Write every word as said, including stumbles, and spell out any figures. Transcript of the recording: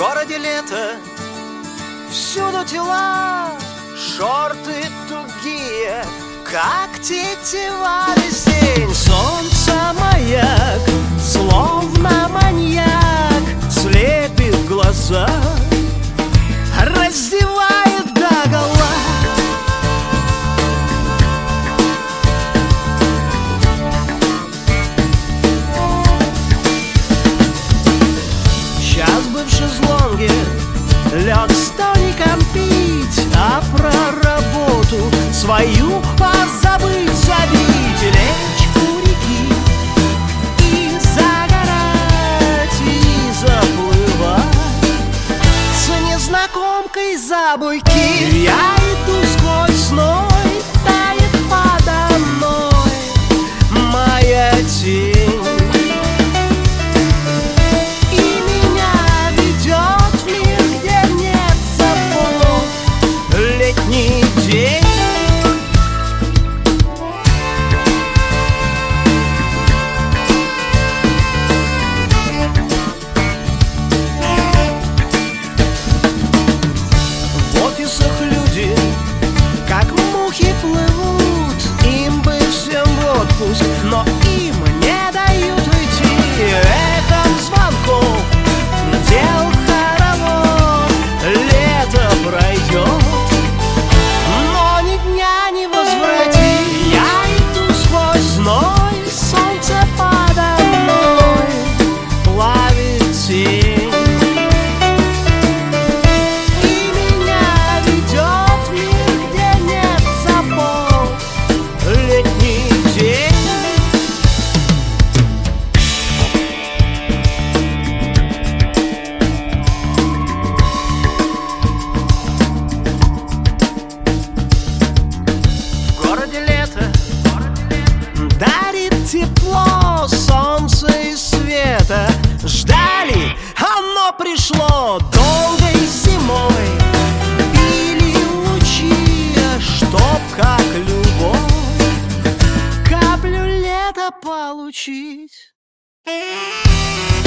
городе лето, всюду тела, шорты тугие, как тетива весь день. Солнце маяк, словно маньяк, слепит глаза, раздевает догола. Сейчас бы в шезлонге лег с тоником пить, а про работу свою позабыть, забить, лечь у реки и загорать, и заплывать с незнакомкой за буйки. Я иду сквозь зной, тает подо мной моя тень. Но им не дают уйти. Это звонков, дел хоровод. Лето пройдет, но ни дня не возвратить. Я иду сквозь зной, солнце подо мной плавит тень. И меня ведет в мир, где нет сапог, летний день. Дарит тепло, солнце и света. Ждали, оно пришло долгой зимой. Били лучи, чтоб как любовь каплю лета получить.